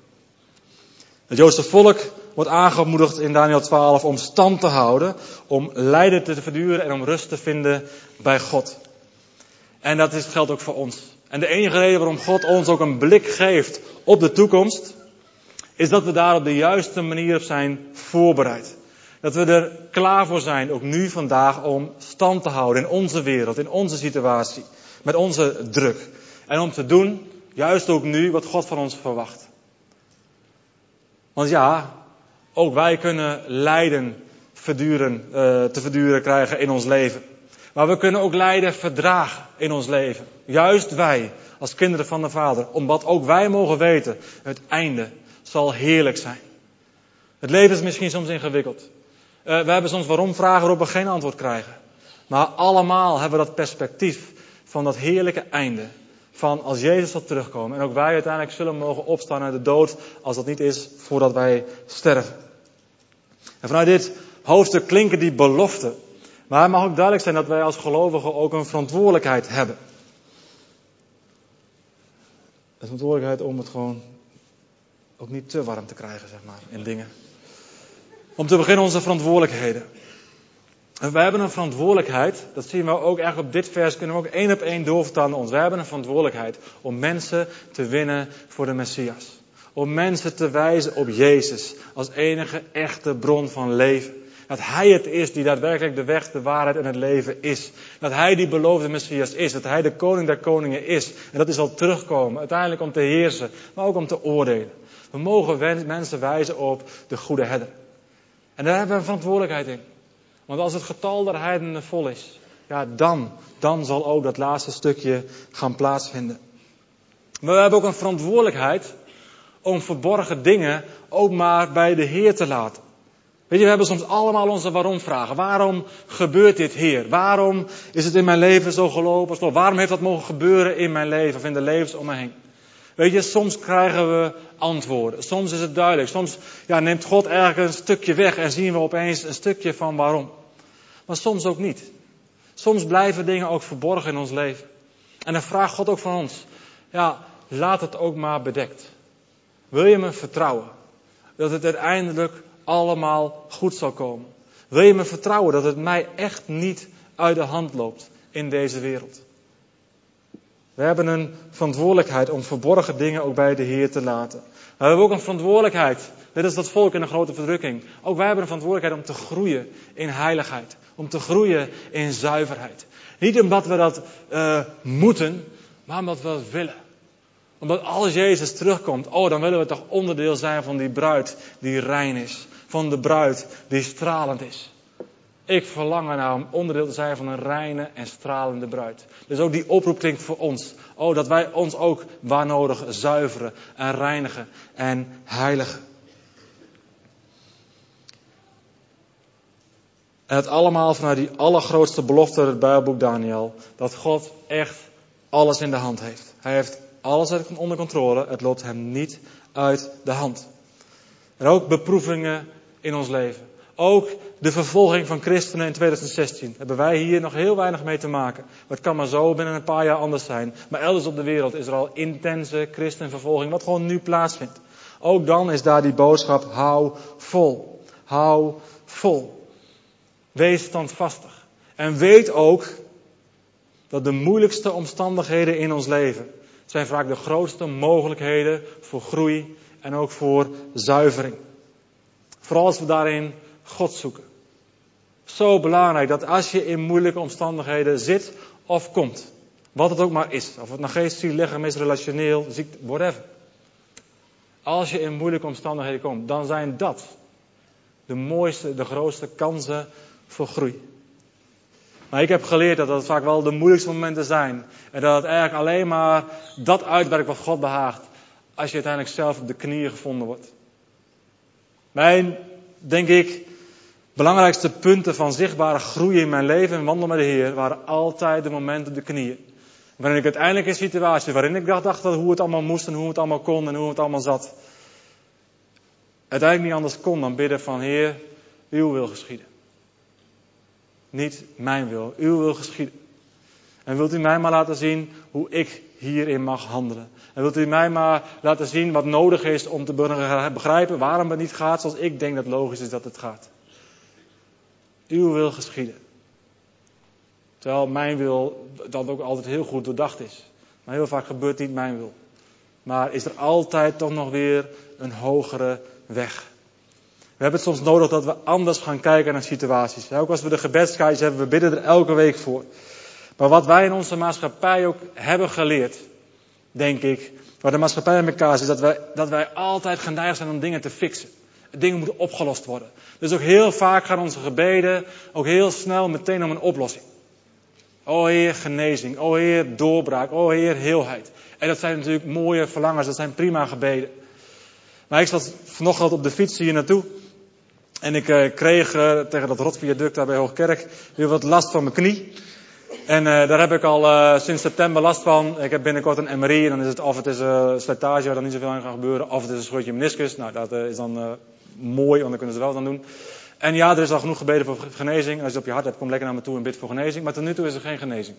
Het Joodse volk wordt aangemoedigd in Daniel 12 om stand te houden, om lijden te verduren en om rust te vinden bij God. En dat geldt ook voor ons. En de enige reden waarom God ons ook een blik geeft op de toekomst, is dat we daar op de juiste manier op zijn voorbereid. Dat we er klaar voor zijn, ook nu vandaag, om stand te houden in onze wereld, in onze situatie, met onze druk. En om te doen, juist ook nu, wat God van ons verwacht. Want ja, ook wij kunnen lijden te verduren krijgen in ons leven. Maar we kunnen ook lijden verdragen in ons leven. Juist wij, als kinderen van de Vader. Omdat ook wij mogen weten, het einde zal heerlijk zijn. Het leven is misschien soms ingewikkeld. We hebben soms waarom-vragen waarop we geen antwoord krijgen. Maar allemaal hebben we dat perspectief van dat heerlijke einde. Van als Jezus zal terugkomen. En ook wij uiteindelijk zullen mogen opstaan uit de dood. Als dat niet is voordat wij sterven. En vanuit dit hoofdstuk klinken die beloften. Maar het mag ook duidelijk zijn dat wij als gelovigen ook een verantwoordelijkheid hebben. Een verantwoordelijkheid om het gewoon ook niet te warm te krijgen, zeg maar, in dingen. Om te beginnen onze verantwoordelijkheden. En wij hebben een verantwoordelijkheid, dat zien we ook echt op dit vers, kunnen we ook 1 op 1 doorvertalen naar ons. Wij hebben een verantwoordelijkheid om mensen te winnen voor de Messias. Om mensen te wijzen op Jezus als enige echte bron van leven. Dat Hij het is die daadwerkelijk de weg, de waarheid en het leven is. Dat Hij die beloofde Messias is. Dat Hij de koning der koningen is. En dat is al terugkomen. Uiteindelijk om te heersen. Maar ook om te oordelen. We mogen mensen wijzen op de goede herder. En daar hebben we een verantwoordelijkheid in. Want als het getal der heidenen vol is. Ja, dan zal ook dat laatste stukje gaan plaatsvinden. Maar we hebben ook een verantwoordelijkheid om verborgen dingen ook maar bij de Heer te laten. Weet je, we hebben soms allemaal onze waarom-vragen. Waarom gebeurt dit, Heer? Waarom is het in mijn leven zo gelopen? Waarom heeft dat mogen gebeuren in mijn leven of in de levens om me heen? Weet je, soms krijgen we antwoorden. Soms is het duidelijk. Soms neemt God eigenlijk een stukje weg en zien we opeens een stukje van waarom. Maar soms ook niet. Soms blijven dingen ook verborgen in ons leven. En dan vraagt God ook van ons. Ja, laat het ook maar bedekt. Wil je me vertrouwen? Dat het uiteindelijk allemaal goed zal komen. Wil je me vertrouwen dat het mij echt niet uit de hand loopt in deze wereld? We hebben een verantwoordelijkheid om verborgen dingen ook bij de Heer te laten. We hebben ook een verantwoordelijkheid, net als dat volk in een grote verdrukking. Ook wij hebben een verantwoordelijkheid om te groeien in heiligheid. Om te groeien in zuiverheid. Niet omdat we dat moeten, maar omdat we dat willen. Omdat als Jezus terugkomt, dan willen we toch onderdeel zijn van die bruid die rein is. Van de bruid die stralend is. Ik verlang ernaar om onderdeel te zijn van een reine en stralende bruid. Dus ook die oproep klinkt voor ons. Dat wij ons ook waar nodig zuiveren en reinigen en heiligen. En het allemaal vanuit die allergrootste belofte uit het Bijbelboek Daniel. Dat God echt alles in de hand heeft. Hij heeft alles onder controle. Het loopt hem niet uit de hand. En ook beproevingen in ons leven. Ook de vervolging van christenen in 2016. Hebben wij hier nog heel weinig mee te maken. Het kan maar zo binnen een paar jaar anders zijn. Maar elders op de wereld is er al intense christenvervolging. Wat gewoon nu plaatsvindt. Ook dan is daar die boodschap. Hou vol. Hou vol. Wees standvastig. En weet ook dat de moeilijkste omstandigheden in ons leven zijn vaak de grootste mogelijkheden voor groei en ook voor zuivering. Vooral als we daarin God zoeken. Zo belangrijk dat als je in moeilijke omstandigheden zit of komt, wat het ook maar is, of het nou geestelijk, lichaam is, relationeel, ziekte, whatever. Als je in moeilijke omstandigheden komt, dan zijn dat de mooiste, de grootste kansen voor groei. Maar ik heb geleerd dat vaak wel de moeilijkste momenten zijn. En dat het eigenlijk alleen maar dat uitwerkt wat God behaagt. Als je uiteindelijk zelf op de knieën gevonden wordt. Mijn, denk ik, belangrijkste punten van zichtbare groei in mijn leven en wandel met de Heer waren altijd de momenten op de knieën. Waarin ik uiteindelijk in situaties waarin ik dacht dat hoe het allemaal moest en hoe het allemaal kon en hoe het allemaal zat. Uiteindelijk niet anders kon dan bidden van Heer, uw wil geschieden. Niet mijn wil, uw wil geschieden. En wilt u mij maar laten zien hoe ik hierin mag handelen. En wilt u mij maar laten zien wat nodig is om te begrijpen waarom het niet gaat zoals ik denk dat logisch is dat het gaat. Uw wil geschieden. Terwijl mijn wil dan ook altijd heel goed doordacht is. Maar heel vaak gebeurt niet mijn wil. Maar is er altijd toch nog weer een hogere weg. We hebben het soms nodig dat we anders gaan kijken naar situaties. Ook als we de gebedskaartjes hebben, we bidden er elke week voor. Maar wat wij in onze maatschappij ook hebben geleerd, denk ik, waar de maatschappij in elkaar is, dat wij altijd geneigd zijn om dingen te fixen. Dingen moeten opgelost worden. Dus ook heel vaak gaan onze gebeden ook heel snel meteen om een oplossing. O Heer, genezing. O Heer, doorbraak. O Heer, heelheid. En dat zijn natuurlijk mooie verlangens, dat zijn prima gebeden. Maar ik zat vanochtend op de fiets hier naartoe. En ik kreeg tegen dat rotviaduct daar bij Hoogkerk weer wat last van mijn knie. En daar heb ik al sinds september last van. Ik heb binnenkort een MRI en dan is het of het is slijtage waar dan niet zoveel aan gaat gebeuren. Of het is een scheurtje meniscus. Nou, dat is dan mooi, want dan kunnen ze wel wat aan doen. En ja, er is al genoeg gebeden voor genezing. Als je het op je hart hebt, kom lekker naar me toe en bid voor genezing. Maar tot nu toe is er geen genezing.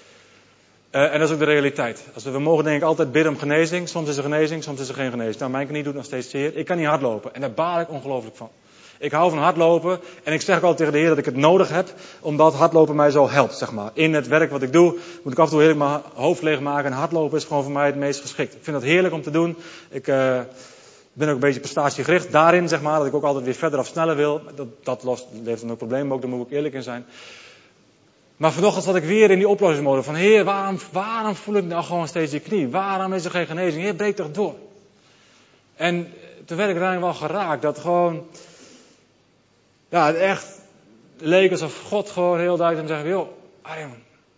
En dat is ook de realiteit. We mogen denk ik altijd bidden om genezing. Soms is er genezing, soms is er geen genezing. Nou, mijn knie doet nog steeds zeer. Ik kan niet hardlopen. En daar baal ik ongelooflijk van. Ik hou van hardlopen. En ik zeg ook altijd tegen de Heer dat ik het nodig heb. Omdat hardlopen mij zo helpt, zeg maar. In het werk wat ik doe, moet ik af en toe heerlijk mijn hoofd leegmaken. En hardlopen is gewoon voor mij het meest geschikt. Ik vind dat heerlijk om te doen. ben ook een beetje prestatiegericht daarin, zeg maar, dat ik ook altijd weer verder of sneller wil. Dat levert dan ook problemen, ook, daar moet ik ook eerlijk in zijn. Maar vanochtend zat ik weer in die oplossingsmodus van, Heer, waarom voel ik nou gewoon steeds die knie? Waarom is er geen genezing? Heer, breek toch door. En toen werd ik uiteindelijk wel geraakt, dat gewoon, ja, het echt leek alsof God gewoon heel duidelijk hem zegt, joh, Arjan,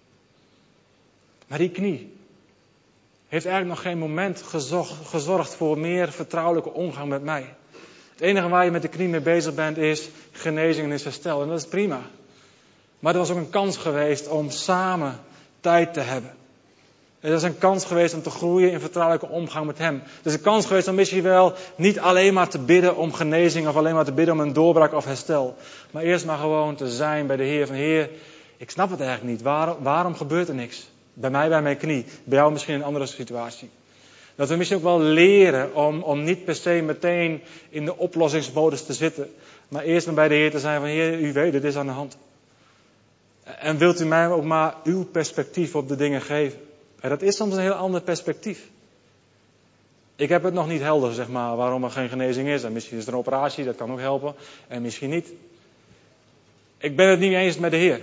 maar die knie heeft eigenlijk nog geen moment gezorgd voor meer vertrouwelijke omgang met mij. Het enige waar je met de knie mee bezig bent is genezing en is herstel. En dat is prima. Maar er was ook een kans geweest om samen tijd te hebben. Er was een kans geweest om te groeien in vertrouwelijke omgang met hem. Er is een kans geweest om misschien wel niet alleen maar te bidden om genezing of alleen maar te bidden om een doorbraak of herstel. Maar eerst maar gewoon te zijn bij de Heer van Heer, ik snap het eigenlijk niet. Waarom gebeurt er niks? Bij mij, bij mijn knie. Bij jou misschien in een andere situatie. Dat we misschien ook wel leren om niet per se meteen in de oplossingsmodus te zitten. Maar eerst maar bij de Heer te zijn van Heer, u weet, dit is aan de hand. En wilt u mij ook maar uw perspectief op de dingen geven? En dat is soms een heel ander perspectief. Ik heb het nog niet helder, zeg maar, waarom er geen genezing is. En misschien is er een operatie, dat kan ook helpen. En misschien niet. Ik ben het niet eens met de Heer.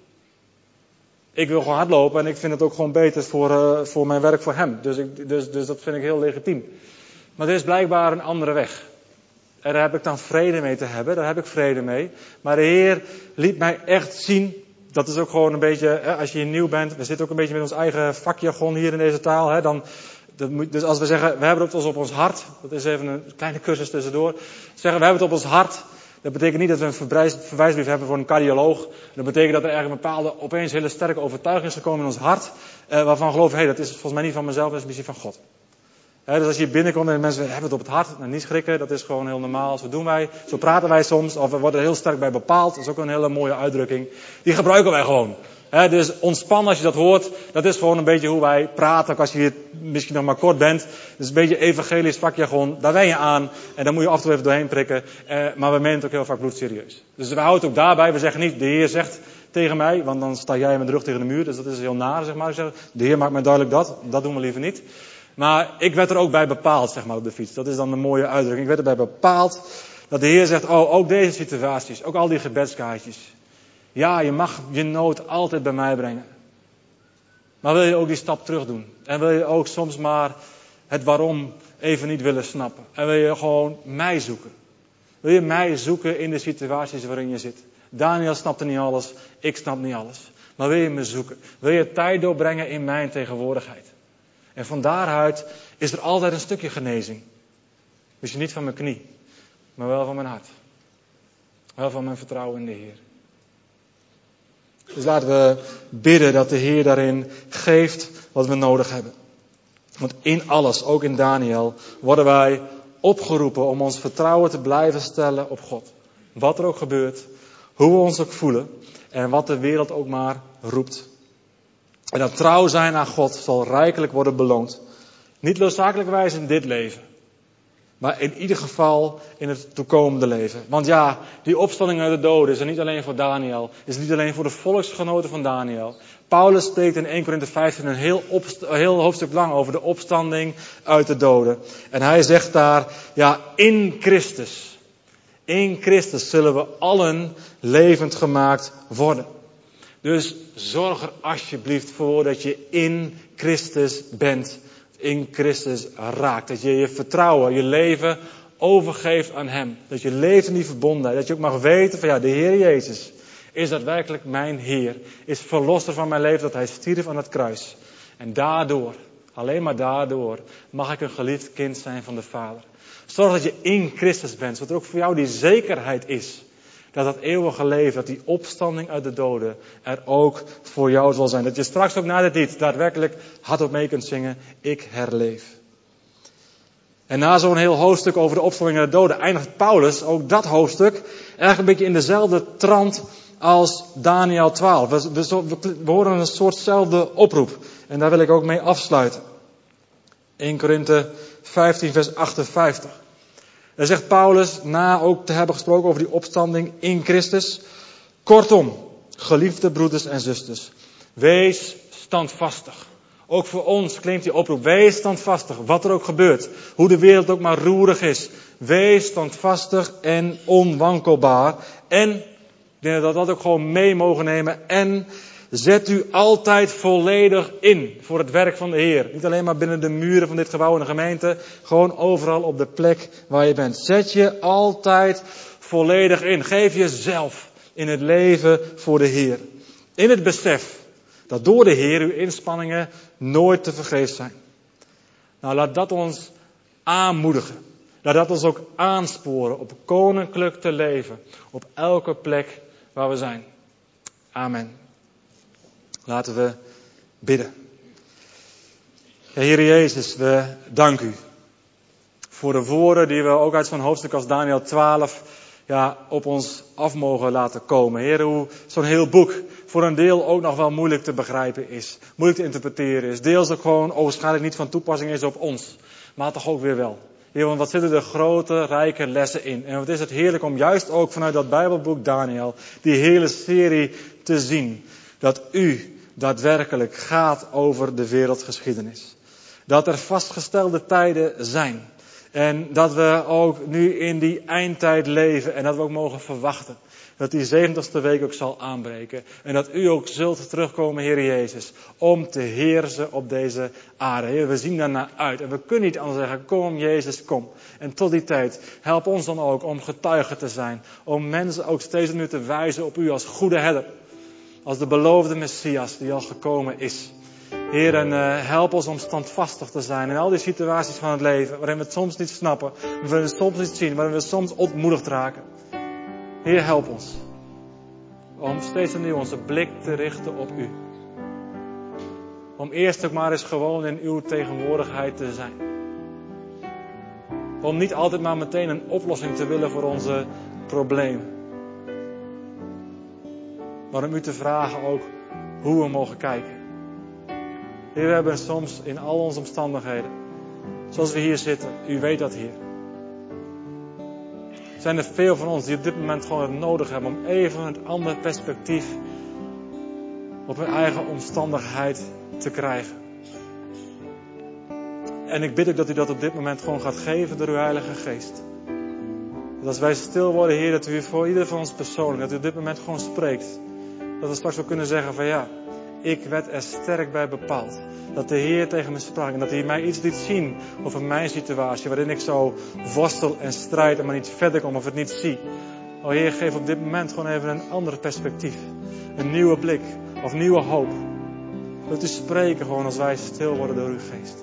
Ik wil gewoon hardlopen en ik vind het ook gewoon beter voor mijn werk voor hem. Dus dat vind ik heel legitiem. Maar er is blijkbaar een andere weg. En daar heb ik dan vrede mee te hebben. Daar heb ik vrede mee. Maar de Heer liet mij echt zien. Dat is ook gewoon een beetje, als je hier nieuw bent. We zitten ook een beetje met ons eigen vakjargon hier in deze taal. Dus als we zeggen, we hebben het op ons hart. Dat is even een kleine cursus tussendoor. Zeggen, we hebben het op ons hart. Dat betekent niet dat we een verwijsbrief hebben voor een cardioloog. Dat betekent dat er ergens een bepaalde, opeens hele sterke overtuiging is gekomen in ons hart. Waarvan we geloven, dat is volgens mij niet van mezelf, dat is misschien van God. Dus als je hier binnenkomt en mensen hebben het op het hart, nou, niet schrikken, dat is gewoon heel normaal. Zo praten wij soms, of we worden er heel sterk bij bepaald. Dat is ook een hele mooie uitdrukking. Die gebruiken wij gewoon. Dus ontspannen als je dat hoort, dat is gewoon een beetje hoe wij praten. Ook als je hier misschien nog maar kort bent. Dus een beetje evangelisch vakjargon, daar wen je aan. En daar moet je af en toe even doorheen prikken. Maar we menen het ook heel vaak bloedserieus. Dus we houden het ook daarbij. We zeggen niet, de Heer zegt tegen mij, want dan sta jij met de rug tegen de muur. Dus dat is heel naar, zeg maar. Ik zeg, de Heer maakt mij duidelijk dat doen we liever niet. Maar ik werd er ook bij bepaald, zeg maar, op de fiets. Dat is dan een mooie uitdrukking. Ik werd erbij bepaald dat de Heer zegt, ook deze situaties, ook al die gebedskaartjes. Ja, je mag je nood altijd bij mij brengen. Maar wil je ook die stap terug doen? En wil je ook soms maar het waarom even niet willen snappen? En wil je gewoon mij zoeken? Wil je mij zoeken in de situaties waarin je zit? Daniel snapte niet alles, ik snap niet alles. Maar wil je me zoeken? Wil je tijd doorbrengen in mijn tegenwoordigheid? En van daaruit is er altijd een stukje genezing. Misschien niet van mijn knie, maar wel van mijn hart. Wel van mijn vertrouwen in de Heer. Dus laten we bidden dat de Heer daarin geeft wat we nodig hebben. Want in alles, ook in Daniel, worden wij opgeroepen om ons vertrouwen te blijven stellen op God. Wat er ook gebeurt, hoe we ons ook voelen en wat de wereld ook maar roept. En dat trouw zijn aan God zal rijkelijk worden beloond. Niet noodzakelijkerwijs in dit leven. Maar in ieder geval in het toekomende leven. Want ja, die opstanding uit de doden is er niet alleen voor Daniel. Is niet alleen voor de volksgenoten van Daniel. Paulus spreekt in 1 Korinthe 15 een heel hoofdstuk lang over de opstanding uit de doden. En hij zegt daar, ja, in Christus. In Christus zullen we allen levend gemaakt worden. Dus zorg er alsjeblieft voor dat je in Christus bent. In Christus raakt. Dat je je vertrouwen, je leven overgeeft aan Hem. Dat je leeft in die verbondenheid. Dat je ook mag weten van ja, de Heer Jezus is daadwerkelijk mijn Heer. Is verlosser van mijn leven dat Hij stierf aan het kruis. En daardoor, alleen maar daardoor, mag ik een geliefd kind zijn van de Vader. Zorg dat je in Christus bent. Zodat er ook voor jou die zekerheid is. Dat eeuwige leven, dat die opstanding uit de doden er ook voor jou zal zijn. Dat je straks ook na dit lied daadwerkelijk hardop mee kunt zingen. Ik herleef. En na zo'n heel hoofdstuk over de opstanding uit de doden eindigt Paulus ook dat hoofdstuk eigenlijk een beetje in dezelfde trant als Daniel 12. We horen een soortzelfde oproep. En daar wil ik ook mee afsluiten. 1 Korinthe 15 vers 58. Daar zegt Paulus, na ook te hebben gesproken over die opstanding in Christus. Kortom, geliefde broeders en zusters, wees standvastig. Ook voor ons klinkt die oproep. Wees standvastig, wat er ook gebeurt. Hoe de wereld ook maar roerig is. Wees standvastig en onwankelbaar. En, ik denk dat we dat ook gewoon mee mogen nemen. En zet u altijd volledig in voor het werk van de Heer. Niet alleen maar binnen de muren van dit gebouw en de gemeente. Gewoon overal op de plek waar je bent. Zet je altijd volledig in. Geef jezelf in het leven voor de Heer. In het besef dat door de Heer uw inspanningen nooit te vergeefs zijn. Nou, laat dat ons aanmoedigen. Laat dat ons ook aansporen op koninklijk te leven. Op elke plek waar we zijn. Amen. Laten we bidden. Ja, Heer Jezus, we danken u voor de woorden die we ook uit zo'n hoofdstuk als Daniel 12 op ons af mogen laten komen. Heer, hoe zo'n heel boek voor een deel ook nog wel moeilijk te begrijpen is. Moeilijk te interpreteren is. Deels ook gewoon waarschijnlijk niet van toepassing is op ons. Maar toch ook weer wel. Heer, want wat zitten er grote, rijke lessen in. En wat is het heerlijk om juist ook vanuit dat Bijbelboek Daniel die hele serie te zien. Dat u daadwerkelijk gaat over de wereldgeschiedenis. Dat er vastgestelde tijden zijn. En dat we ook nu in die eindtijd leven. En dat we ook mogen verwachten. Dat die 70ste week ook zal aanbreken. En dat u ook zult terugkomen, Heer Jezus. Om te heersen op deze aarde. Heer, we zien daarnaar uit. En we kunnen niet anders zeggen, kom Jezus, kom. En tot die tijd, help ons dan ook om getuige te zijn. Om mensen ook steeds opnieuw te wijzen op u als goede herder. Als de beloofde Messias die al gekomen is. Heer, en help ons om standvastig te zijn in al die situaties van het leven. Waarin we het soms niet snappen. Waarin we het soms niet zien. Waarin we soms ontmoedigd raken. Heer, help ons. Om steeds opnieuw onze blik te richten op u. Om eerst ook maar eens gewoon in uw tegenwoordigheid te zijn. Om niet altijd maar meteen een oplossing te willen voor onze problemen. Maar om u te vragen ook hoe we mogen kijken. Heer, we hebben soms in al onze omstandigheden, zoals we hier zitten, u weet dat, Heer. Zijn er veel van ons die op dit moment gewoon het nodig hebben om even een ander perspectief op hun eigen omstandigheid te krijgen. En ik bid ook dat u dat op dit moment gewoon gaat geven door uw Heilige Geest. Dat als wij stil worden, Heer, dat u voor ieder van ons persoonlijk, dat u op dit moment gewoon spreekt. Dat we straks wel kunnen zeggen van ja, ik werd er sterk bij bepaald. Dat de Heer tegen me sprak en dat hij mij iets liet zien over mijn situatie. Waarin ik zo worstel en strijd en maar niet verder kom of het niet zie. O Heer, geef op dit moment gewoon even een ander perspectief. Een nieuwe blik of nieuwe hoop. Wilt u spreken gewoon als wij stil worden door uw geest.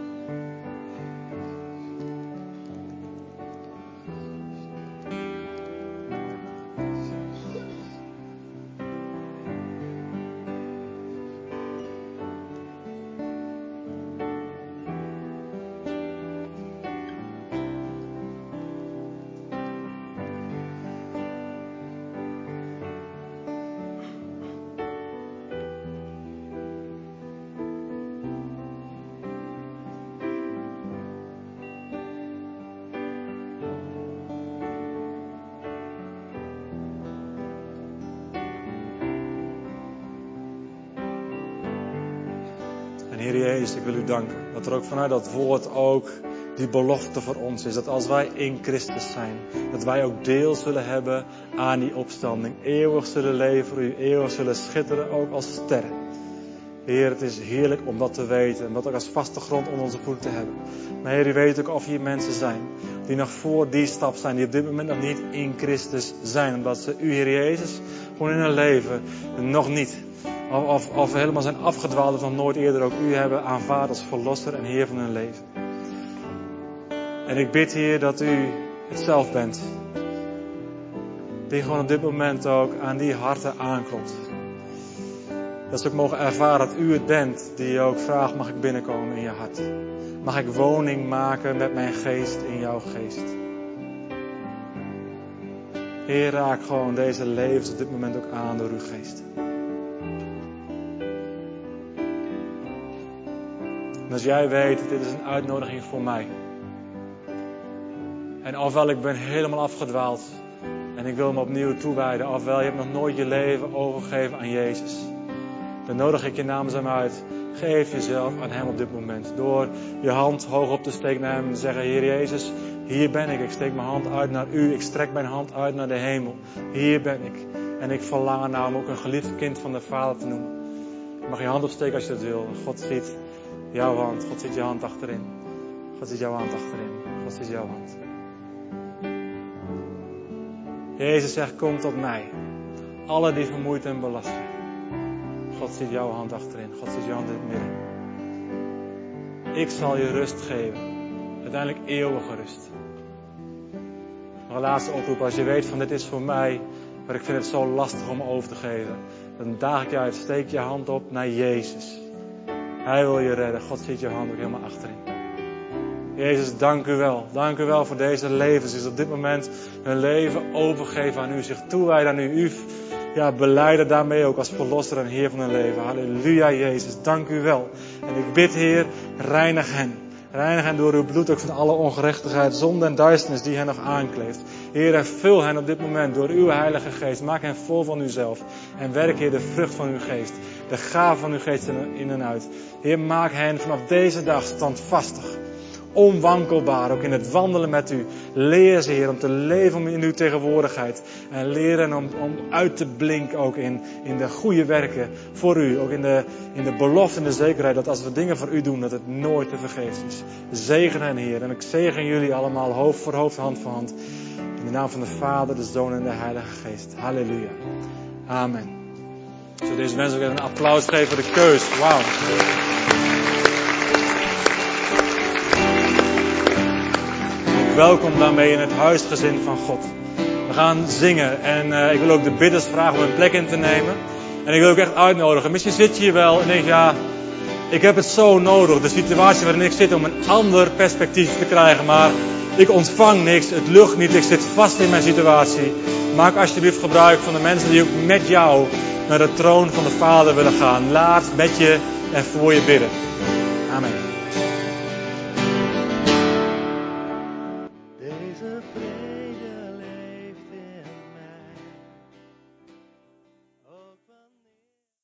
Heer Jezus, ik wil u danken dat er ook vanuit dat woord ook die belofte voor ons is. Dat als wij in Christus zijn, dat wij ook deel zullen hebben aan die opstanding. Eeuwig zullen leven voor u, eeuwig zullen schitteren ook als sterren. Heer, het is heerlijk om dat te weten en dat ook als vaste grond onder onze voeten te hebben. Maar Heer, u weet ook of hier mensen zijn die nog voor die stap zijn, die op dit moment nog niet in Christus zijn. Omdat ze u, Heer Jezus, gewoon in hun leven nog niet... Of helemaal zijn afgedwaald of nog nooit eerder ook u hebben aanvaard als verlosser en Heer van hun leven. En ik bid, Heer, dat u het zelf bent. Die gewoon op dit moment ook aan die harten aanklopt. Dat ze ook mogen ervaren dat u het bent die ook vraagt, mag ik binnenkomen in je hart? Mag ik woning maken met mijn geest in jouw geest? Heer, raak gewoon deze levens op dit moment ook aan door uw geest. En als jij weet, dit is een uitnodiging voor mij. En ofwel ik ben helemaal afgedwaald en ik wil me opnieuw toewijden. Ofwel je hebt nog nooit je leven overgegeven aan Jezus. Dan nodig ik je namens hem uit. Geef jezelf aan hem op dit moment. Door je hand hoog op te steken naar hem en te zeggen, Heer Jezus, hier ben ik. Ik steek mijn hand uit naar u. Ik strek mijn hand uit naar de hemel. Hier ben ik. En ik verlang ernaar om ook een geliefd kind van de Vader te noemen. Je mag je hand opsteken als je dat wil. God ziet jouw hand. God ziet je hand achterin. God ziet jouw hand achterin. God ziet jouw hand. Jezus zegt, kom tot mij. Alle die vermoeid en belast zijn. God ziet jouw hand achterin. God ziet jouw hand in het midden. Ik zal je rust geven. Uiteindelijk eeuwige rust. Nog een laatste oproep. Als je weet van dit is voor mij, maar ik vind het zo lastig om over te geven. Dan daag ik je uit. Steek je hand op naar Jezus. Hij wil je redden. God ziet je hand ook helemaal achterin. Jezus, dank u wel. Dank u wel voor deze levens. Is op dit moment hun leven overgeven aan u. Zich toewijden aan u. U belijden daarmee ook als verlosser en Heer van hun leven. Halleluja, Jezus. Dank u wel. En ik bid, Heer, reinig hen. Reinig hen door uw bloed ook van alle ongerechtigheid, zonde en duisternis die hen nog aankleeft. Heer, vul hen op dit moment door uw Heilige Geest. Maak hen vol van uzelf. En werk, Heer, de vrucht van uw geest. De gave van uw geest in en uit. Heer, maak hen vanaf deze dag standvastig. Onwankelbaar, ook in het wandelen met u. Leer ze, Heer, om te leven in uw tegenwoordigheid. En leren om uit te blinken ook in de goede werken voor u. Ook in de belofte en de zekerheid dat als we dingen voor u doen, dat het nooit te vergeefs is. Zegen hen, Heer. En ik zegen jullie allemaal hoofd voor hoofd, hand voor hand. In de naam van de Vader, de Zoon en de Heilige Geest. Halleluja. Amen. Ik zou deze mensen ook even een applaus geven voor de keus. Wauw. Welkom daarmee in het huisgezin van God. We gaan zingen en ik wil ook de bidders vragen om een plek in te nemen. En ik wil ook echt uitnodigen. Misschien zit je hier wel en denk ja, ik heb het zo nodig. De situatie waarin ik zit om een ander perspectief te krijgen. Maar ik ontvang niks, het lucht niet, ik zit vast in mijn situatie. Maak alsjeblieft gebruik van de mensen die ook met jou naar de troon van de Vader willen gaan. Laat met je en voor je bidden. Amen.
Deze vrede